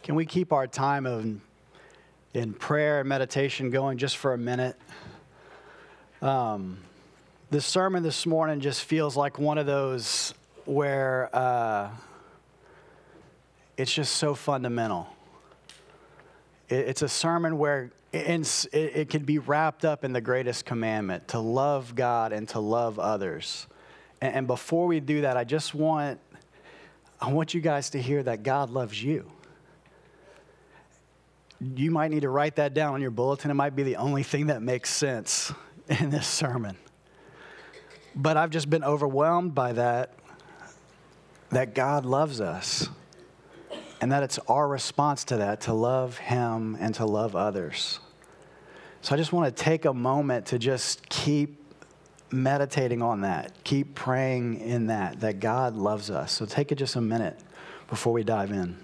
Can we keep our time in prayer and meditation going just for a minute? This sermon this morning just feels like one of those where it's just so fundamental. It's a sermon where it can be wrapped up in the greatest commandment, to love God and to love others. And before we do that, I want you guys to hear that God loves you. You might need to write that down on your bulletin. It might be the only thing that makes sense in this sermon. But I've just been overwhelmed by that God loves us. And that it's our response to that, to love Him and to love others. So I just want to take a moment to just keep meditating on that. Keep praying in that God loves us. So take it just a minute before we dive in.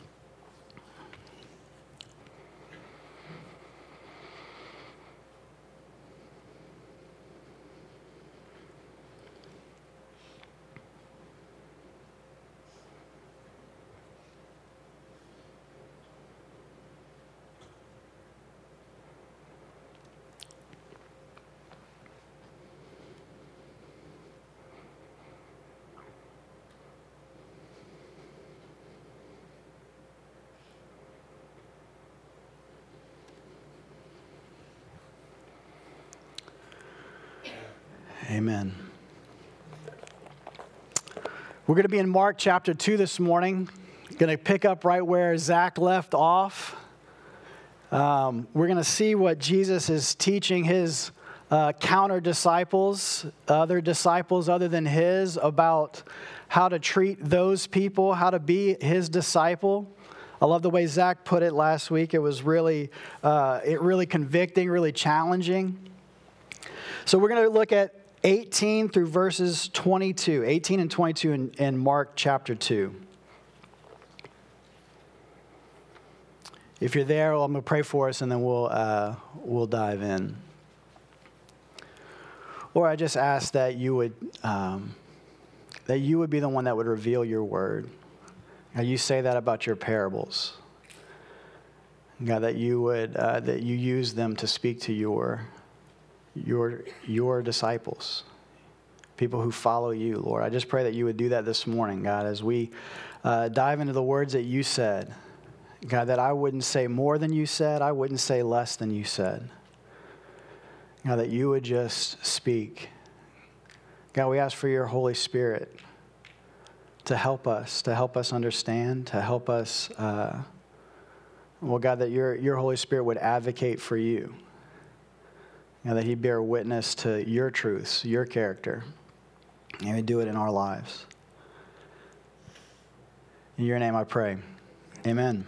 Amen. We're going to be in Mark chapter 2 this morning. Going to pick up right where Zach left off. We're going to see what Jesus is teaching his counter disciples, other disciples other than his, about how to treat those people, how to be his disciple. I love the way Zach put it last week. It was really convicting, really challenging. So we're going to look at 18 through verses 22, 18 and 22 in Mark chapter 2. If you're there, I'm going to pray for us and then we'll dive in. Lord, I just ask that you would be the one that would reveal your word. God, you say that about your parables. God, that you would that you use them to speak to your disciples, people who follow you, Lord. I just pray that you would do that this morning, God, as we dive into the words that you said. God, that I wouldn't say more than you said, I wouldn't say less than you said. God, that you would just speak. God, we ask for your Holy Spirit to help us understand, to help us, God, that your Holy Spirit would advocate for you. That He bear witness to your truths, your character, and we do it in our lives. In your name I pray. Amen.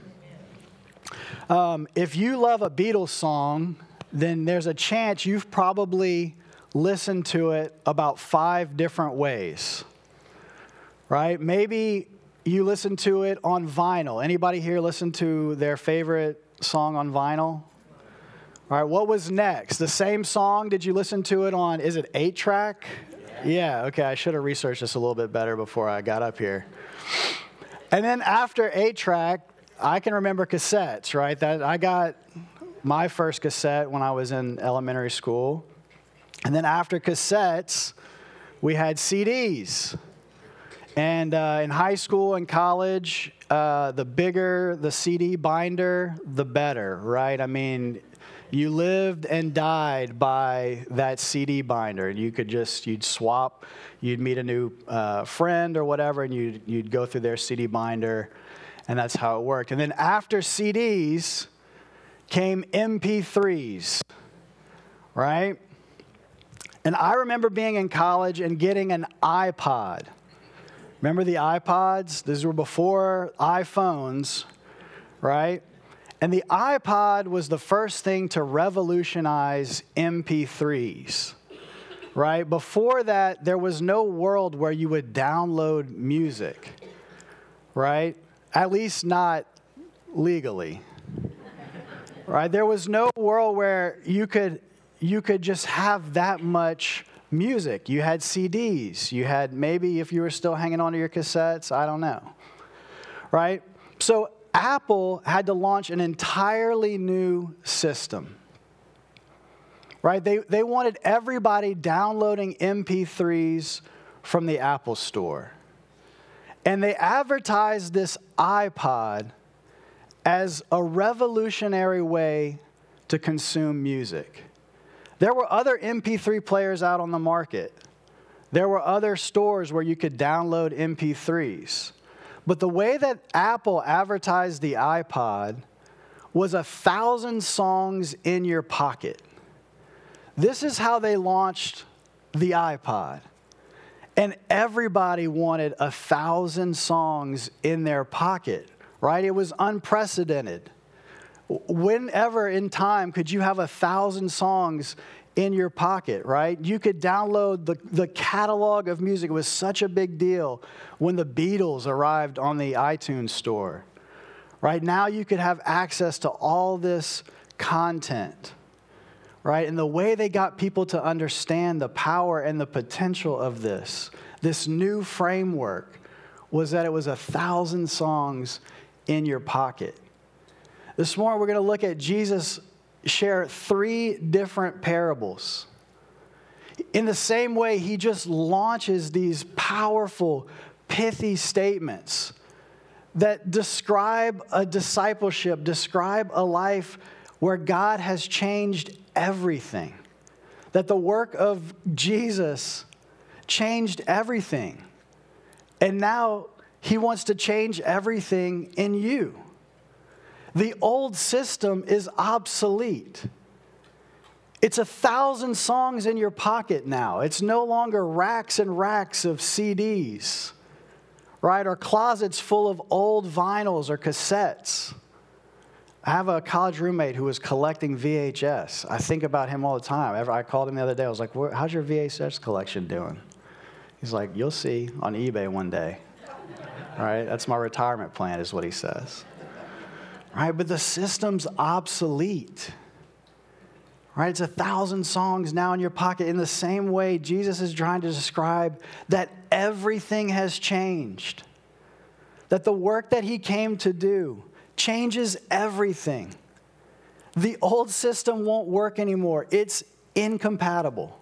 If you love a Beatles song, then there's a chance you've probably listened to it about 5 different ways, right? Maybe you listen to it on vinyl. Anybody here listen to their favorite song on vinyl? All right, what was next? The same song, did you listen to it on, is it 8-track? Yeah, okay, I should have researched this a little bit better before I got up here. And then after 8-track, I can remember cassettes, right? That I got my first cassette when I was in elementary school. And then after cassettes, we had CDs. And in high school and college, the bigger the CD binder, the better, right? I mean, you lived and died by that CD binder. You'd swap, you'd meet a new friend or whatever, and you'd go through their CD binder, and that's how it worked. And then after CDs came MP3s, right? And I remember being in college and getting an iPod. Remember the iPods? These were before iPhones, right? And the iPod was the first thing to revolutionize MP3s, right? Before that, there was no world where you would download music, right? At least not legally, right? There was no world where you could just have that much music. You had CDs. You had maybe if you were still hanging on to your cassettes, I don't know, right? So Apple had to launch an entirely new system. Right? They wanted everybody downloading MP3s from the Apple Store. And they advertised this iPod as a revolutionary way to consume music. There were other MP3 players out on the market. There were other stores where you could download MP3s. But the way that Apple advertised the iPod was 1,000 songs in your pocket. This is how they launched the iPod. And everybody wanted 1,000 songs in their pocket, right? It was unprecedented. Whenever in time could you have 1,000 songs in your pocket, right? You could download the catalog of music. It was such a big deal when the Beatles arrived on the iTunes store, right? Now you could have access to all this content, right? And the way they got people to understand the power and the potential of this new framework, was that it was 1,000 songs in your pocket. This morning we're going to look at Jesus share 3 different parables. In the same way, he just launches these powerful, pithy statements that describe a discipleship, describe a life where God has changed everything. That the work of Jesus changed everything. And now he wants to change everything in you. The old system is obsolete. It's 1,000 songs in your pocket now. It's no longer racks and racks of CDs, right? Or closets full of old vinyls or cassettes. I have a college roommate who was collecting VHS. I think about him all the time. I called him the other day. I was like, how's your VHS collection doing? He's like, you'll see on eBay one day. All right, that's my retirement plan is what he says. Right, but the system's obsolete. Right, it's 1,000 songs now in your pocket. In the same way, Jesus is trying to describe that everything has changed. That the work that he came to do changes everything. The old system won't work anymore. It's incompatible.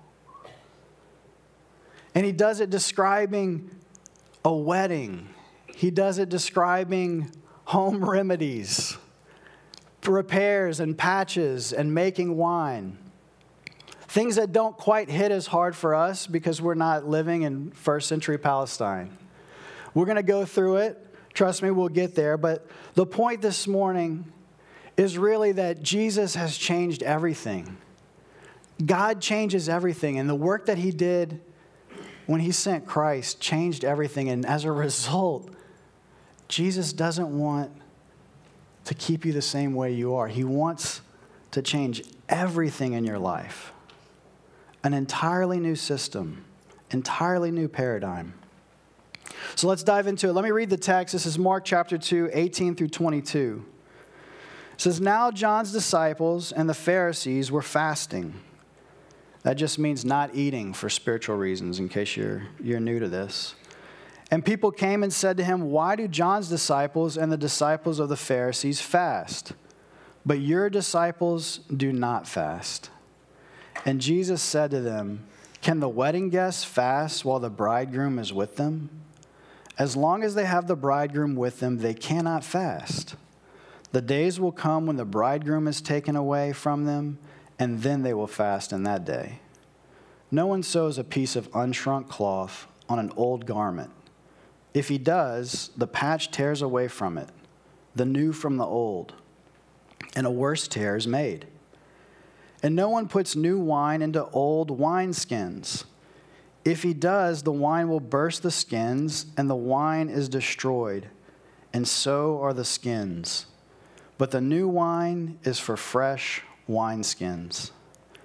And he does it describing a wedding. He does it describing home remedies, repairs and patches, and making wine. Things that don't quite hit as hard for us because we're not living in first century Palestine. We're going to go through it. Trust me, we'll get there. But the point this morning is really that Jesus has changed everything. God changes everything. And the work that he did when he sent Christ changed everything. And as a result, Jesus doesn't want to keep you the same way you are. He wants to change everything in your life. An entirely new system, entirely new paradigm. So let's dive into it. Let me read the text. This is Mark chapter 2, 18 through 22. It says, now John's disciples and the Pharisees were fasting. That just means not eating for spiritual reasons, in case you're new to this. And people came and said to him, why do John's disciples and the disciples of the Pharisees fast, but your disciples do not fast? And Jesus said to them, can the wedding guests fast while the bridegroom is with them? As long as they have the bridegroom with them, they cannot fast. The days will come when the bridegroom is taken away from them, and then they will fast in that day. No one sews a piece of unshrunk cloth on an old garment. If he does, the patch tears away from it, the new from the old, and a worse tear is made. And no one puts new wine into old wineskins. If he does, the wine will burst the skins, and the wine is destroyed, and so are the skins. But the new wine is for fresh wineskins.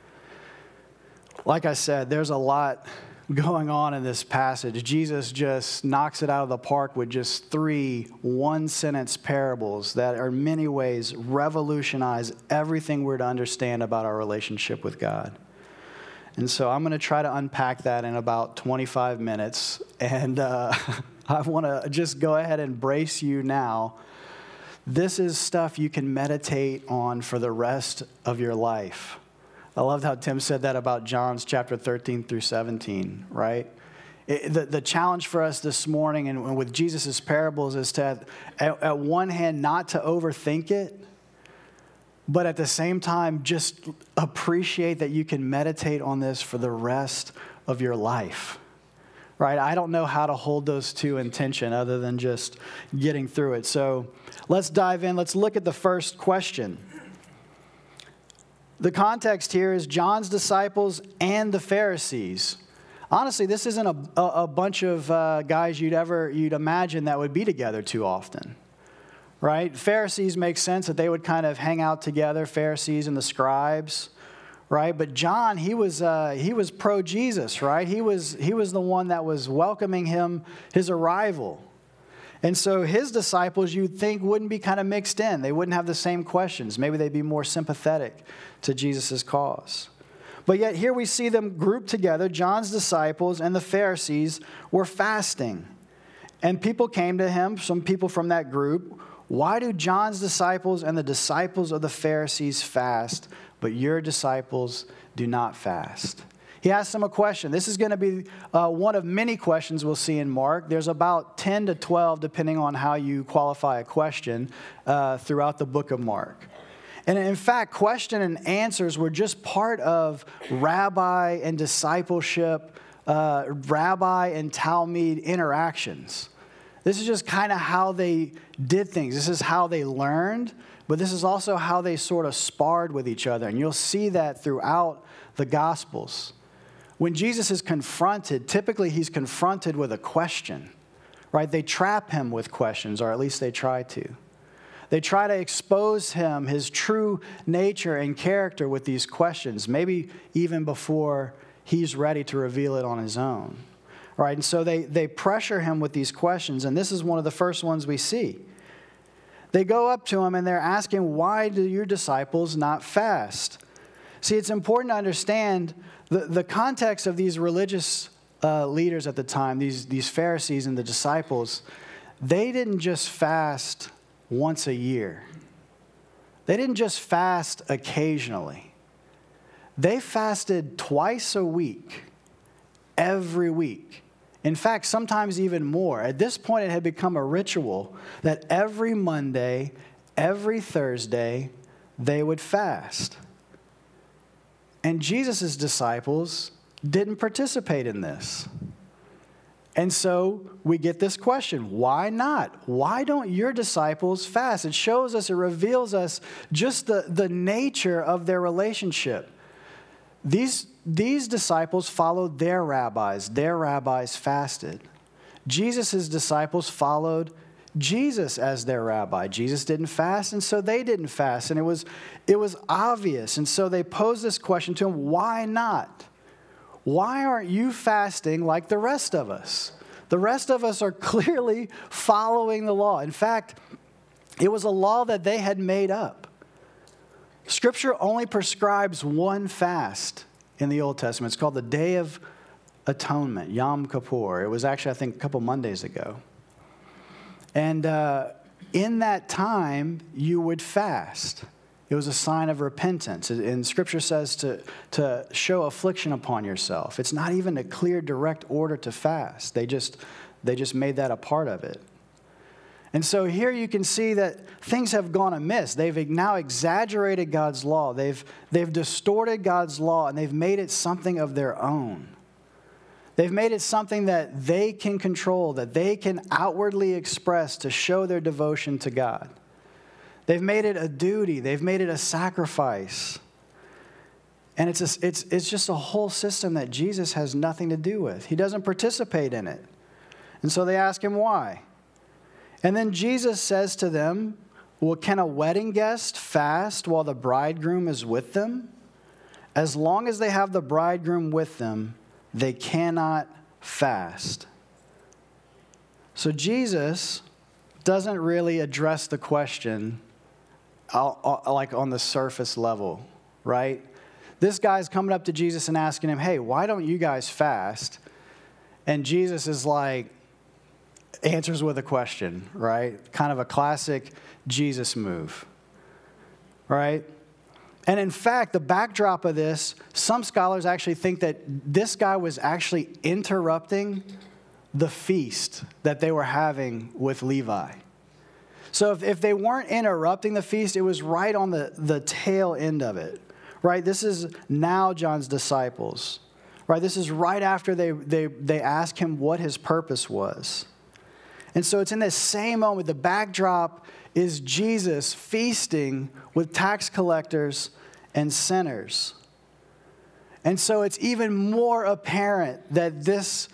Like I said, there's a lot going on in this passage. Jesus just knocks it out of the park with just 3 one-sentence parables that are in many ways revolutionize everything we're to understand about our relationship with God. And so I'm going to try to unpack that in about 25 minutes. And I want to just go ahead and brace you now this is stuff you can meditate on for the rest of your life. I loved how Tim said that about John's chapter 13 through 17, right? The challenge for us this morning and with Jesus' parables is to, at one hand, not to overthink it, but at the same time, just appreciate that you can meditate on this for the rest of your life, right? I don't know how to hold those two in tension other than just getting through it. So let's dive in. Let's look at the first question. The context here is John's disciples and the Pharisees. Honestly, this isn't a bunch of guys you'd imagine that would be together too often, right? Pharisees make sense that they would kind of hang out together, Pharisees and the scribes, right? But John, he was pro-Jesus, right? He was the one that was welcoming his arrival. And so his disciples, you'd think, wouldn't be kind of mixed in. They wouldn't have the same questions. Maybe they'd be more sympathetic to Jesus' cause. But yet here we see them grouped together. John's disciples and the Pharisees were fasting. And people came to him, some people from that group. Why do John's disciples and the disciples of the Pharisees fast, but your disciples do not fast? He asked them a question. This is going to be one of many questions we'll see in Mark. There's about 10 to 12, depending on how you qualify a question, throughout the book of Mark. And in fact, question and answers were just part of rabbi and discipleship, rabbi and Talmud interactions. This is just kind of how they did things. This is how they learned, but this is also how they sort of sparred with each other. And you'll see that throughout the Gospels. When Jesus is confronted, typically he's confronted with a question, right? They trap him with questions, or at least they try to. They try to expose him, his true nature and character with these questions, maybe even before he's ready to reveal it on his own. Right? And so they pressure him with these questions, and this is one of the first ones we see. They go up to him and they're asking, why do your disciples not fast? See, it's important to understand the context of these religious leaders at the time, these Pharisees and the disciples. They didn't just fast once a year. They didn't just fast occasionally. They fasted twice a week, every week. In fact, sometimes even more. At this point, it had become a ritual that every Monday, every Thursday, they would fast. And Jesus' disciples didn't participate in this. And so we get this question, why not? Why don't your disciples fast? It shows us, it reveals us just the nature of their relationship. These disciples followed their rabbis. Their rabbis fasted. Jesus' disciples followed Jesus as their rabbi. Jesus didn't fast, and so they didn't fast. And it was obvious. And so they posed this question to him, why not? Why aren't you fasting like the rest of us? The rest of us are clearly following the law. In fact, it was a law that they had made up. Scripture only prescribes one fast in the Old Testament. It's called the Day of Atonement, Yom Kippur. It was actually, I think, a couple Mondays ago. And in that time, you would fast. It was a sign of repentance. And Scripture says to show affliction upon yourself. It's not even a clear, direct order to fast. They just made that a part of it. And so here you can see that things have gone amiss. They've now exaggerated God's law. They've distorted God's law, and they've made it something of their own. They've made it something that they can control, that they can outwardly express to show their devotion to God. They've made it a duty. They've made it a sacrifice. And it's just a whole system that Jesus has nothing to do with. He doesn't participate in it. And so they ask him why. And then Jesus says to them, well, can a wedding guest fast while the bridegroom is with them? As long as they have the bridegroom with them, they cannot fast. So Jesus doesn't really address the question like on the surface level, right? This guy's coming up to Jesus and asking him, hey, why don't you guys fast? And Jesus is like, answers with a question, right? Kind of a classic Jesus move, right? And in fact, the backdrop of this, some scholars actually think that this guy was actually interrupting the feast that they were having with Levi. So if they weren't interrupting the feast, it was right on the tail end of it, right? This is now John's disciples, right? This is right after they ask him what his purpose was. And so it's in this same moment, the backdrop is Jesus feasting with tax collectors and sinners. And so it's even more apparent that this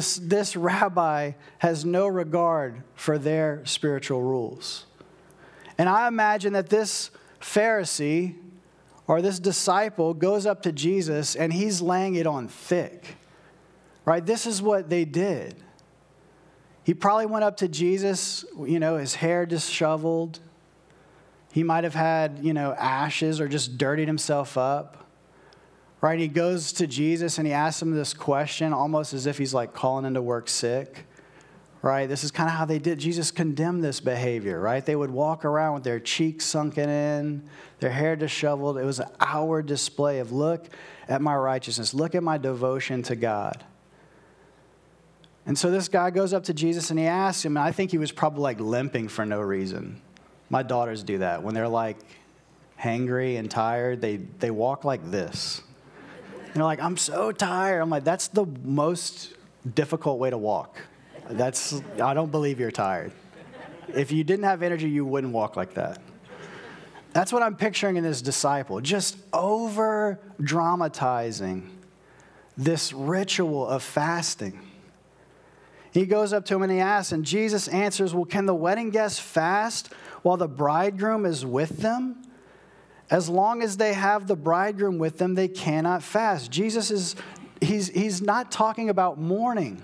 rabbi has no regard for their spiritual rules. And I imagine that this Pharisee or this disciple goes up to Jesus and he's laying it on thick, right? This is what they did. He probably went up to Jesus, his hair disheveled. He might have had, ashes or just dirtied himself up, right? He goes to Jesus and he asks him this question almost as if he's like calling into work sick, right? This is kind of how they did. Jesus condemned this behavior, right? They would walk around with their cheeks sunken in, their hair disheveled. It was an outward display of look at my righteousness, look at my devotion to God. And so this guy goes up to Jesus and he asks him, and I think he was probably like limping for no reason. My daughters do that. When they're like hangry and tired, they walk like this. And they're like, I'm so tired. I'm like, that's the most difficult way to walk. I don't believe you're tired. If you didn't have energy, you wouldn't walk like that. That's what I'm picturing in this disciple, just over dramatizing this ritual of fasting. He goes up to him and he asks, and Jesus answers, well, can the wedding guests fast while the bridegroom is with them? As long as they have the bridegroom with them, they cannot fast. Jesus he's not talking about mourning.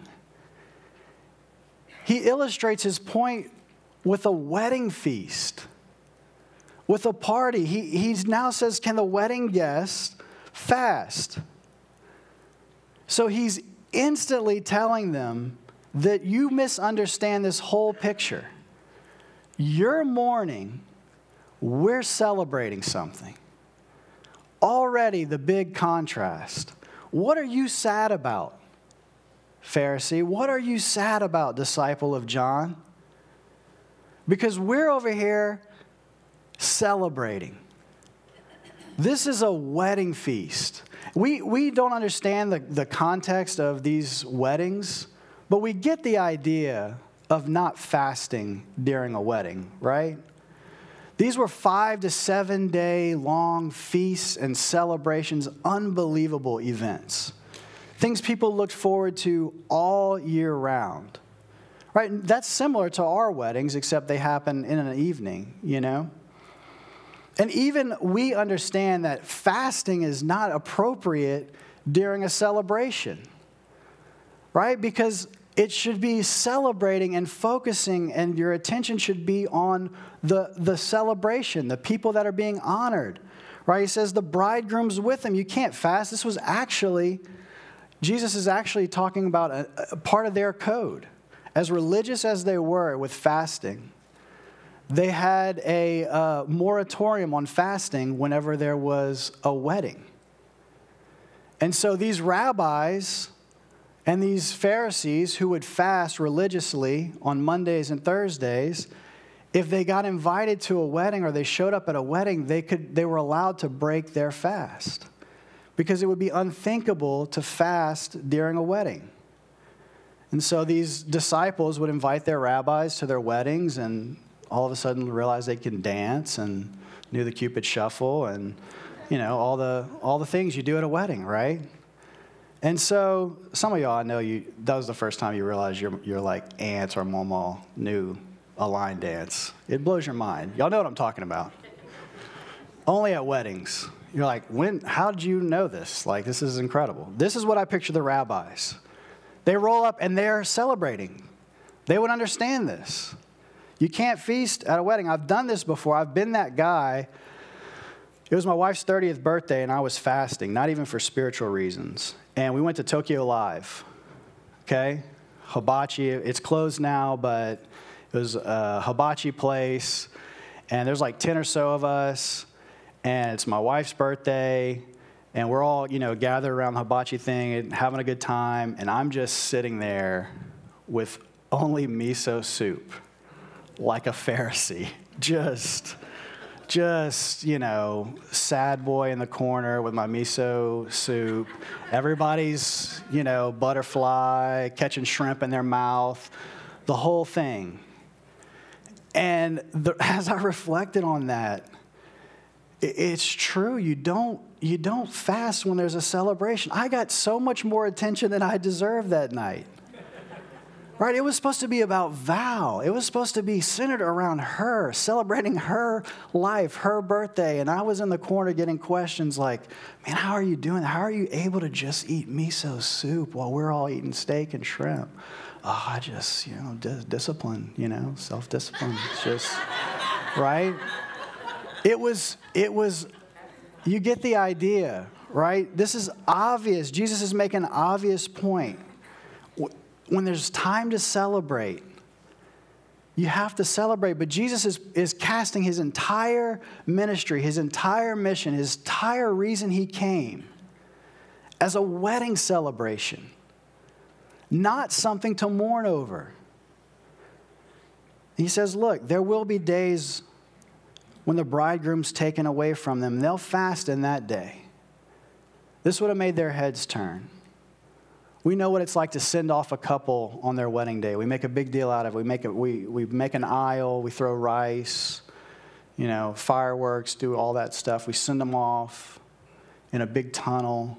He illustrates his point with a wedding feast, with a party. He now says, can the wedding guests fast? So he's instantly telling them that you misunderstand this whole picture. You're mourning, we're celebrating something. Already the big contrast. What are you sad about, Pharisee? What are you sad about, disciple of John? Because we're over here celebrating. This is a wedding feast. We don't understand the context of these weddings, but we get the idea of not fasting during a wedding, right? These were 5 to 7 day long feasts and celebrations, unbelievable events. Things people looked forward to all year round, right? That's similar to our weddings, except they happen in an evening, And even we understand that fasting is not appropriate during a celebration, right? Because it should be celebrating and focusing, and your attention should be on the celebration, the people that are being honored, right? He says the bridegroom's with them. You can't fast. Jesus is actually talking about a part of their code. As religious as they were with fasting, they had a moratorium on fasting whenever there was a wedding. And so these rabbis and these Pharisees who would fast religiously on Mondays and Thursdays, if they got invited to a wedding or they showed up at a wedding, they were allowed to break their fast because it would be unthinkable to fast during a wedding. And so these disciples would invite their rabbis to their weddings and all of a sudden realize they can dance and knew the Cupid shuffle and, all the things you do at a wedding, right? And so some of y'all, I know that was the first time you realized your like aunts or mama knew a line dance. It blows your mind. Y'all know what I'm talking about. Only at weddings. You're like, how did you know this? Like, this is incredible. This is what I picture the rabbis. They roll up and they're celebrating. They would understand this. You can't feast at a wedding. I've done this before. I've been that guy. It was my wife's 30th birthday, and I was fasting, not even for spiritual reasons. And we went to Tokyo Live, okay? hibachi. It's closed now, but it was a hibachi place. And there's like 10 or so of us. And it's my wife's birthday. And we're all, gathered around the hibachi thing and having a good time. And I'm just sitting there with only miso soup, like a Pharisee. Just, sad boy in the corner with my miso soup. Everybody's, butterfly, catching shrimp in their mouth, the whole thing. And as I reflected on that, it's true. You don't fast when there's a celebration. I got so much more attention than I deserved that night. Right? It was supposed to be about Val. It was supposed to be centered around her, celebrating her life, her birthday. And I was in the corner getting questions like, man, how are you doing? How are you able to just eat miso soup while we're all eating steak and shrimp? Oh, I just, discipline, self-discipline. It's just, right? It was, you get the idea, right? This is obvious. Jesus is making an obvious point. When there's time to celebrate, you have to celebrate. But Jesus is casting his entire ministry, his entire mission, his entire reason he came as a wedding celebration, not something to mourn over. He says, look, there will be days when the bridegroom's taken away from them. They'll fast in that day. This would have made their heads turn. We know what it's like to send off a couple on their wedding day. We make a big deal out of it. We make an aisle. We throw rice, fireworks, do all that stuff. We send them off in a big tunnel.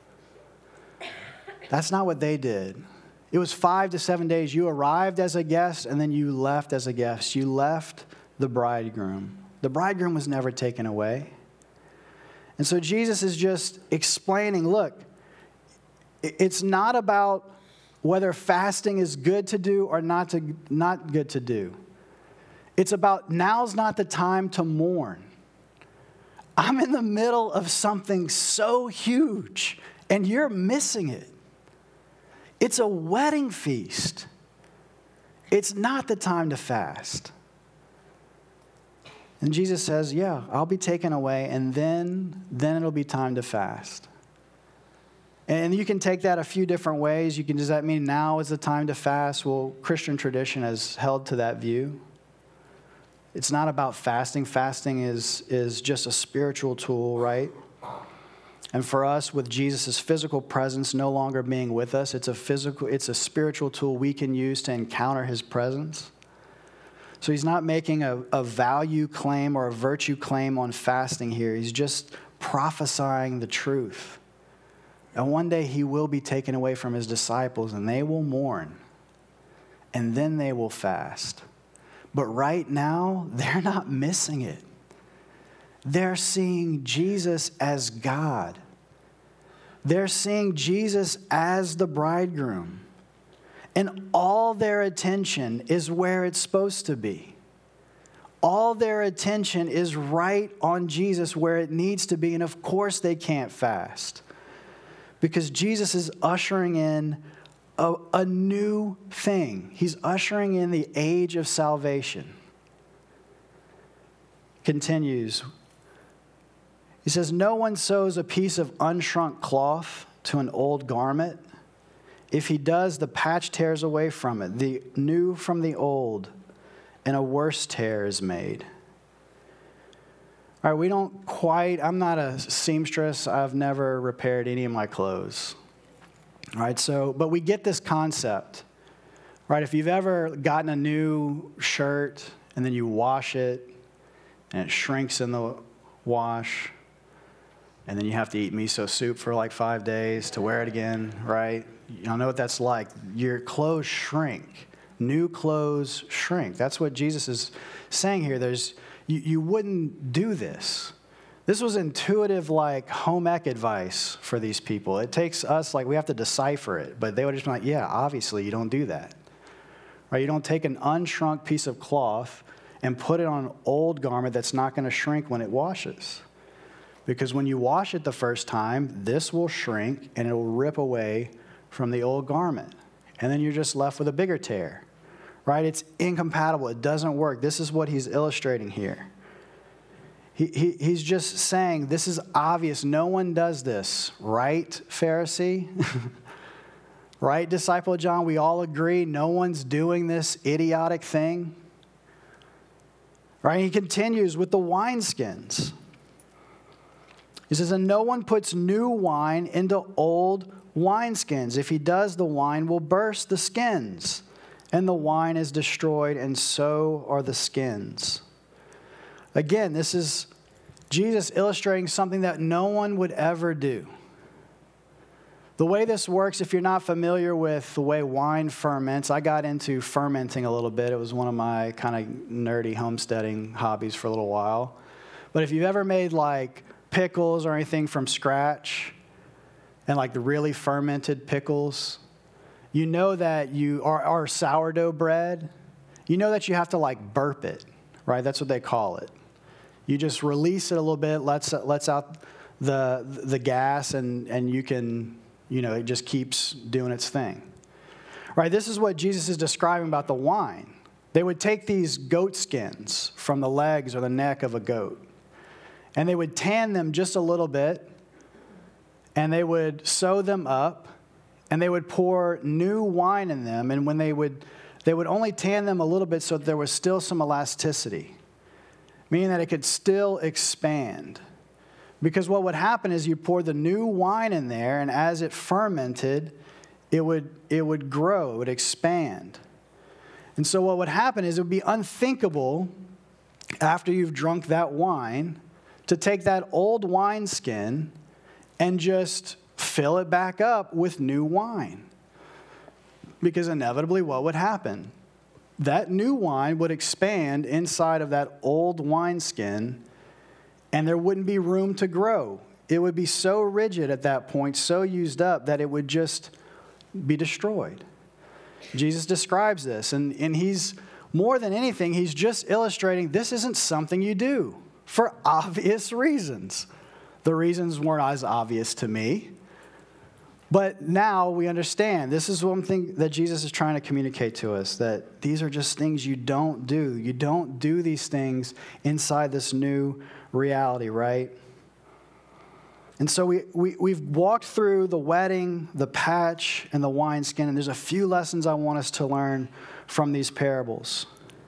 That's not what they did. It was 5 to 7 days. You arrived as a guest, and then you left as a guest. You left the bridegroom. The bridegroom was never taken away. And so Jesus is just explaining, look, it's not about whether fasting is good to do or not good to do. It's about now's not the time to mourn. I'm in the middle of something so huge, and you're missing it. It's a wedding feast. It's not the time to fast. And Jesus says, yeah, I'll be taken away, and then it'll be time to fast. And you can take that a few different ways. Does that mean now is the time to fast? Well, Christian tradition has held to that view. It's not about fasting. Fasting is just a spiritual tool, right? And for us, with Jesus' physical presence no longer being with us, it's a spiritual tool we can use to encounter his presence. So he's not making a value claim or a virtue claim on fasting here. He's just prophesying the truth. And one day he will be taken away from his disciples, and they will mourn. And then they will fast. But right now, they're not missing it. They're seeing Jesus as God. They're seeing Jesus as the bridegroom. And all their attention is where it's supposed to be. All their attention is right on Jesus where it needs to be. And of course they can't fast. Because Jesus is ushering in a new thing. He's ushering in the age of salvation. Continues. He says, no one sews a piece of unshrunk cloth to an old garment. If he does, the patch tears away from it, the new from the old, and a worse tear is made. All right, I'm not a seamstress. I've never repaired any of my clothes. All right, but we get this concept, right? If you've ever gotten a new shirt and then you wash it and it shrinks in the wash, and then you have to eat miso soup for like 5 days to wear it again, right? You don't know what that's like. Your clothes shrink. New clothes shrink. That's what Jesus is saying here. You wouldn't do this. This was intuitive, like home ec advice for these people. It takes us, we have to decipher it. But they would just be like, yeah, obviously you don't do that. Right? You don't take an unshrunk piece of cloth and put it on an old garment that's not going to shrink when it washes. Because when you wash it the first time, this will shrink and it will rip away from the old garment. and then you're just left with a bigger tear, right? It's incompatible. It doesn't work. This is what he's illustrating here. He's just saying, this is obvious. No one does this, right, Pharisee? Right, disciple John? We all agree no one's doing this idiotic thing. Right? He continues with the wineskins. He says, and no one puts new wine into old wineskins. If he does, the wine will burst the skins, and the wine is destroyed, and so are the skins. Again, this is Jesus illustrating something that no one would ever do. The way this works, if you're not familiar with the way wine ferments, I got into fermenting a little bit. It was one of my kind of nerdy homesteading hobbies for a little while. But if you've ever made like pickles or anything from scratch, and like the really fermented pickles, you know that or sourdough bread, you know that you have to like burp it, right? That's what they call it. You just release it a little bit, lets out the gas, and you can, it just keeps doing its thing. Right? This is what Jesus is describing about the wine. They would take these goat skins from the legs or the neck of a goat, and they would tan them just a little bit, and they would sew them up, and they would pour new wine in them, and when they would only tan them a little bit so that there was still some elasticity, meaning that it could still expand. Because what would happen is you pour the new wine in there, and as it fermented, it would grow, it would expand. And so what would happen is it would be unthinkable after you've drunk that wine to take that old wineskin and just fill it back up with new wine. Because inevitably what would happen? That new wine would expand inside of that old wineskin, and there wouldn't be room to grow. It would be so rigid at that point, so used up, that it would just be destroyed. Jesus describes this, and he's, more than anything, he's just illustrating this isn't something you do for obvious reasons. The reasons weren't as obvious to me. But now we understand. This is one thing that Jesus is trying to communicate to us, that these are just things you don't do. You don't do these things inside this new reality, right? And so we've walked through the wedding, the patch, and the wineskin, and there's a few lessons I want us to learn from these parables.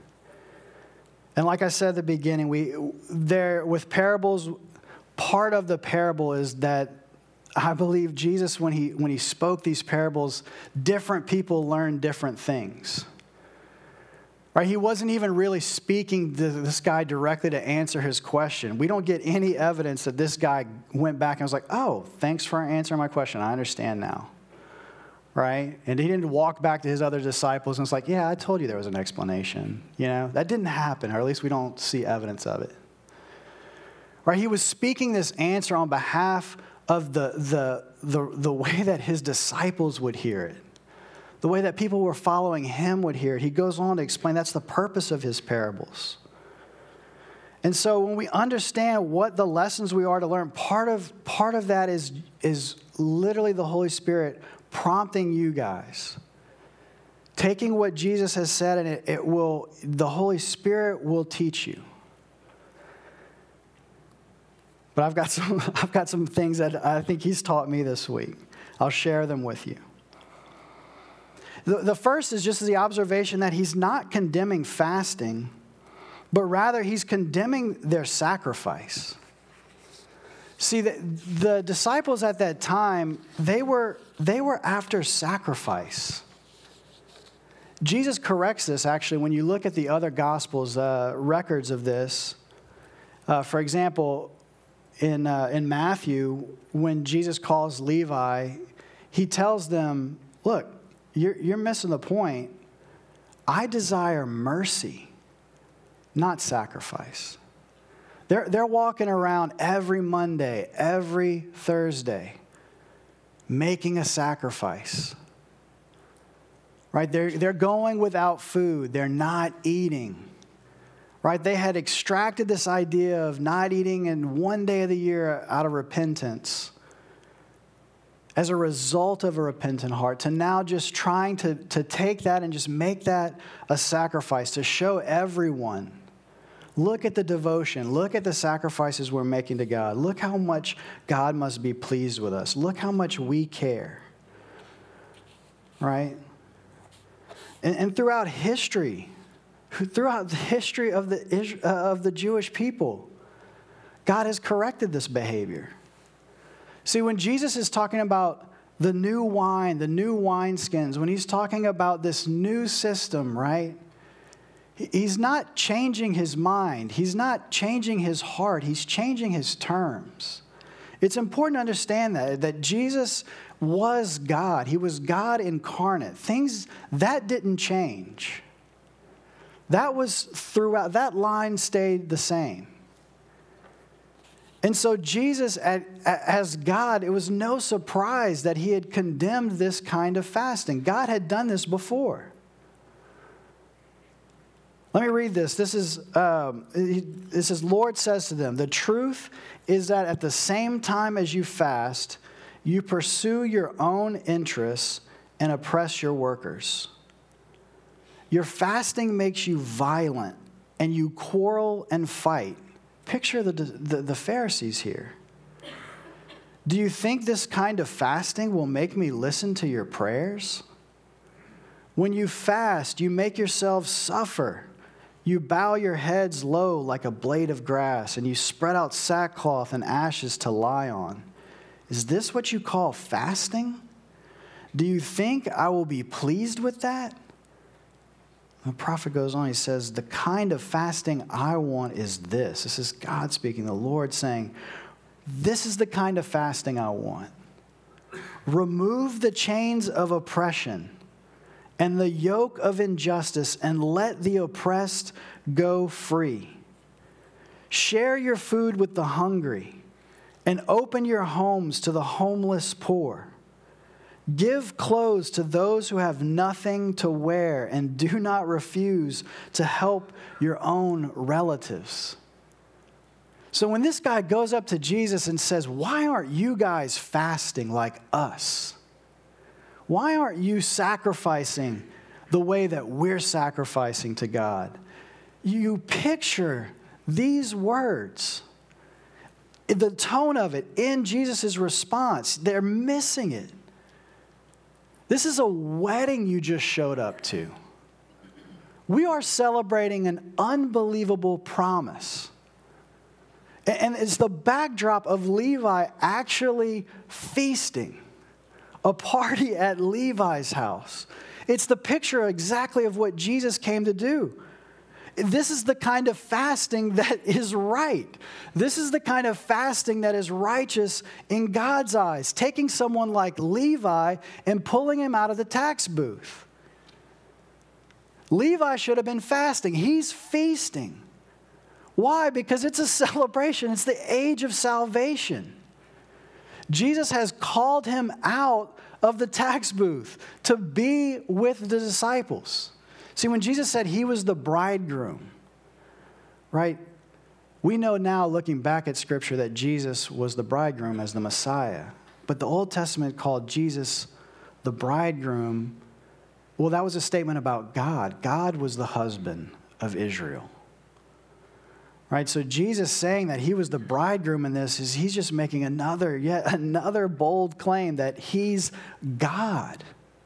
And like I said at the beginning, with parables, part of the parable is that I believe Jesus, when he spoke these parables, different people learned different things. Right? He wasn't even really speaking to this guy directly to answer his question. We don't get any evidence that this guy went back and was like, oh, thanks for answering my question. I understand now. Right? And he didn't walk back to his other disciples and was like, yeah, I told you there was an explanation. That didn't happen, or at least we don't see evidence of it. Right? He was speaking this answer on behalf of the way that his disciples would hear it, the way that people who were following him would hear it. He goes on to explain that's the purpose of his parables. And so when we understand what the lessons we are to learn, part of that is literally the Holy Spirit prompting you guys, taking what Jesus has said, and the Holy Spirit will teach you. But I've got some things that I think he's taught me this week. I'll share them with you. The first is just the observation that he's not condemning fasting, but rather he's condemning their sacrifice. See, the disciples at that time, they were after sacrifice. Jesus corrects this, actually, when you look at the other Gospels, records of this. For example, in Matthew, when Jesus calls Levi, he tells them, look, you're missing the point. I desire mercy, not sacrifice. They're walking around every Monday, every Thursday, making a sacrifice. Right? They're going without food. They're not eating. Right? They had extracted this idea of not eating in one day of the year out of repentance. as a result of a repentant heart, to now just trying to take that and just make that a sacrifice, to show everyone, look at the devotion, look at the sacrifices we're making to God. Look how much God must be pleased with us. Look how much we care, right? And throughout history of the Jewish people, God has corrected this behavior. See, when Jesus is talking about the new wine, the new wineskins, when he's talking about this new system, right? He's not changing his mind. He's not changing his heart. He's changing his terms. It's important to understand that Jesus was God. He was God incarnate. Things that didn't change. That was throughout, that line stayed the same. And so Jesus, as God, it was no surprise that he had condemned this kind of fasting. God had done this before. Let me read this. This is, Lord says to them, the truth is that at the same time as you fast, you pursue your own interests and oppress your workers. Your fasting makes you violent, and you quarrel and fight. Picture the Pharisees here. Do you think this kind of fasting will make me listen to your prayers? When you fast, you make yourselves suffer. You bow your heads low like a blade of grass, and you spread out sackcloth and ashes to lie on. Is this what you call fasting? Do you think I will be pleased with that? The prophet goes on, he says, the kind of fasting I want is this. This is God speaking, the Lord saying, this is the kind of fasting I want. Remove the chains of oppression and the yoke of injustice, and let the oppressed go free. Share your food with the hungry, and open your homes to the homeless poor. Give clothes to those who have nothing to wear, and do not refuse to help your own relatives. So when this guy goes up to Jesus and says, why aren't you guys fasting like us? Why aren't you sacrificing the way that we're sacrificing to God? You picture these words, the tone of it in Jesus' response. They're missing it. This is a wedding you just showed up to. We are celebrating an unbelievable promise. And it's the backdrop of Levi actually feasting. A party at Levi's house. It's the picture exactly of what Jesus came to do. This is the kind of fasting that is right. This is the kind of fasting that is righteous in God's eyes. Taking someone like Levi and pulling him out of the tax booth. Levi should have been fasting. He's feasting. Why? Because it's a celebration. It's the age of salvation. Jesus has called him out of the tax booth to be with the disciples. See, when Jesus said he was the bridegroom, right? We know now, looking back at Scripture, that Jesus was the bridegroom as the Messiah. But the Old Testament called Jesus the bridegroom. Well, that was a statement about God. God was the husband of Israel. Right, so Jesus saying that he was the bridegroom in this is he's just making yet another bold claim that he's God.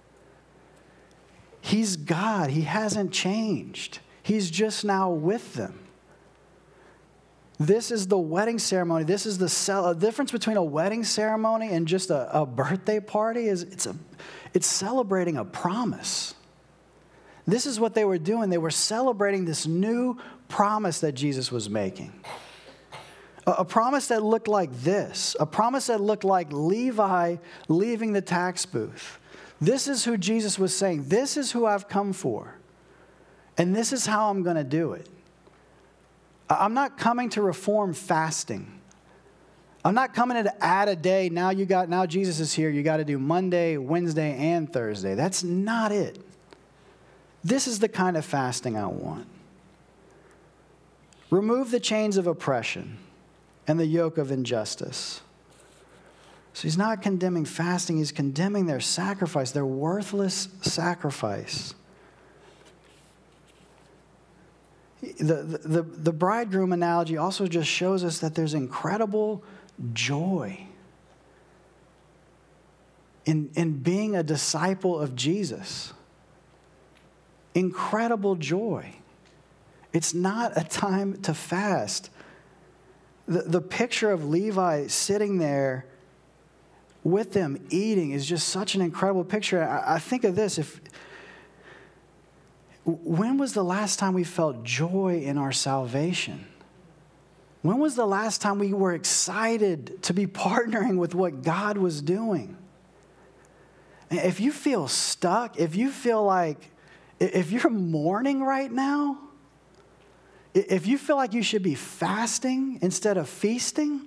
He's God. He hasn't changed. He's just now with them. This is the wedding ceremony. This is the difference between a wedding ceremony and just a birthday party is it's celebrating a promise. This is what they were doing. They were celebrating this new promise that Jesus was making. A promise that looked like this. A promise that looked like Levi leaving the tax booth. This is who Jesus was saying. This is who I've come for. And this is how I'm going to do it. I'm not coming to reform fasting. I'm not coming in to add a day. Now Jesus is here. You got to do Monday, Wednesday, and Thursday. That's not it. This is the kind of fasting I want. Remove the chains of oppression and the yoke of injustice. So he's not condemning fasting, he's condemning their sacrifice, their worthless sacrifice. The bridegroom analogy also just shows us that there's incredible joy in being a disciple of Jesus. Incredible joy. It's not a time to fast. The picture of Levi sitting there with them eating is just such an incredible picture. I think of this. When was the last time we felt joy in our salvation? When was the last time we were excited to be partnering with what God was doing? If you feel stuck, if you feel like, if you're mourning right now, if you feel like you should be fasting instead of feasting,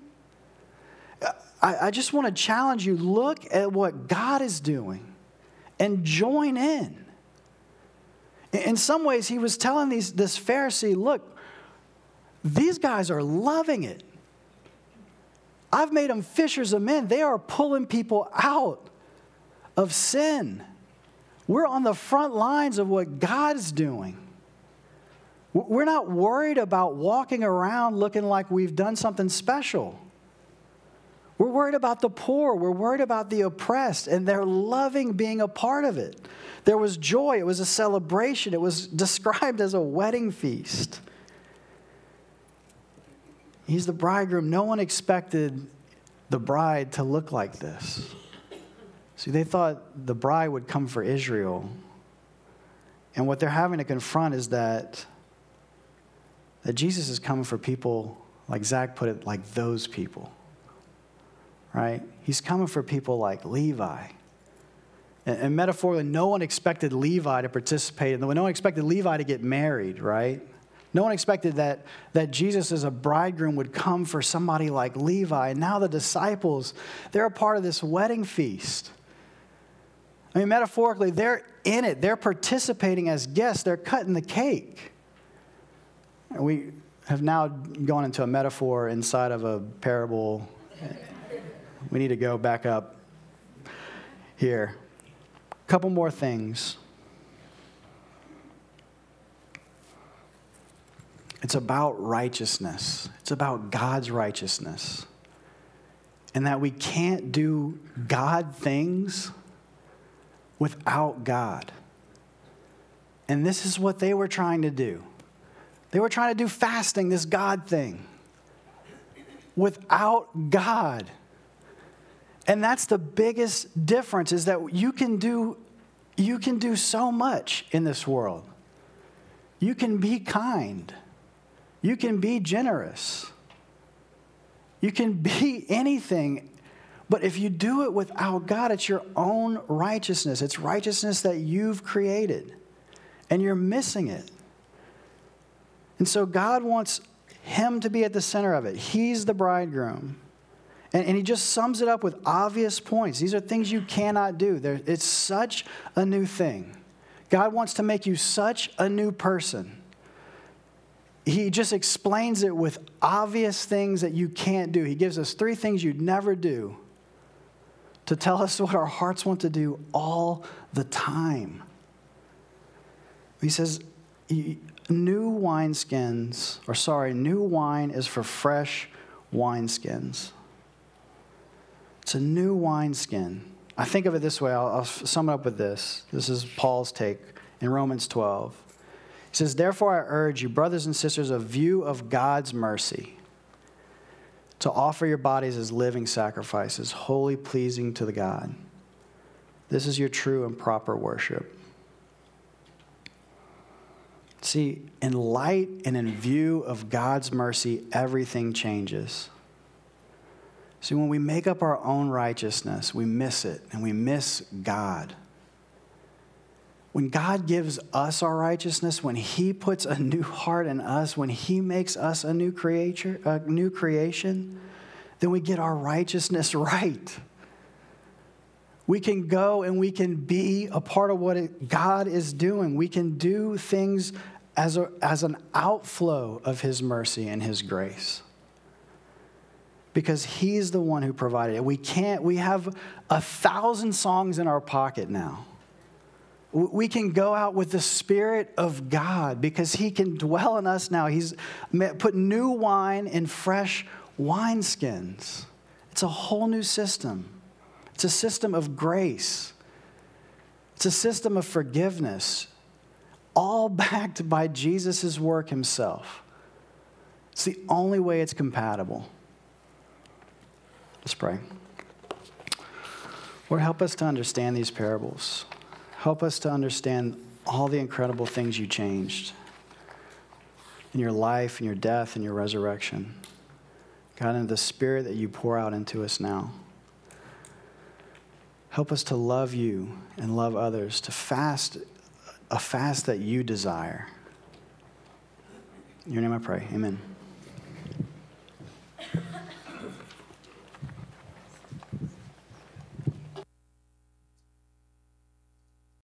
I just want to challenge you, look at what God is doing and join in. In some ways, he was telling this Pharisee, look, these guys are loving it. I've made them fishers of men. They are pulling people out of sin. We're on the front lines of what God's doing. We're not worried about walking around looking like we've done something special. We're worried about the poor. We're worried about the oppressed, and they're loving being a part of it. There was joy. It was a celebration. It was described as a wedding feast. He's the bridegroom. No one expected the bride to look like this. See, they thought the bride would come for Israel. And what they're having to confront is that Jesus is coming for people, like Zach put it, like those people. Right? He's coming for people like Levi. And metaphorically, no one expected Levi to participate. No one expected Levi to get married, right? No one expected that Jesus as a bridegroom would come for somebody like Levi. And now the disciples, they're a part of this wedding feast. I mean, metaphorically, they're in it. They're participating as guests. They're cutting the cake. And we have now gone into a metaphor inside of a parable. We need to go back up here. A couple more things. It's about righteousness. It's about God's righteousness. And that we can't do God things without God. And this is what they were trying to do. They were trying to do fasting, this God thing, without God. And that's the biggest difference, is that you can do so much in this world. You can be kind. You can be generous. You can be anything. But if you do it without God, it's your own righteousness. It's righteousness that you've created. And you're missing it. And so God wants him to be at the center of it. He's the bridegroom. And he just sums it up with obvious points. These are things you cannot do. It's such a new thing. God wants to make you such a new person. He just explains it with obvious things that you can't do. He gives us 3 things you'd never do to tell us what our hearts want to do all the time. He says, new wine is for fresh wineskins. It's a new wineskin. I think of it this way. I'll sum it up with this. This is Paul's take in Romans 12. He says, therefore I urge you, brothers and sisters, a view of God's mercy, to offer your bodies as living sacrifices, wholly pleasing to the God. This is your true and proper worship. See, in light and in view of God's mercy, everything changes. See, when we make up our own righteousness, we miss it, and we miss God. When God gives us our righteousness, when he puts a new heart in us, when he makes us a new creation, then we get our righteousness right. We can go and we can be a part of what God is doing. We can do things as an outflow of his mercy and his grace. because he's the one who provided it. We have 1,000 songs in our pocket now. We can go out with the Spirit of God because he can dwell in us now. He's put new wine in fresh wineskins. It's a whole new system. It's a system of grace. It's a system of forgiveness, all backed by Jesus' work himself. It's the only way it's compatible. Let's pray. Lord, help us to understand these parables. Help us to understand all the incredible things you changed in your life, in your death, in your resurrection. God, in the Spirit that you pour out into us now. Help us to love you and love others, to fast a fast that you desire. In your name I pray. Amen.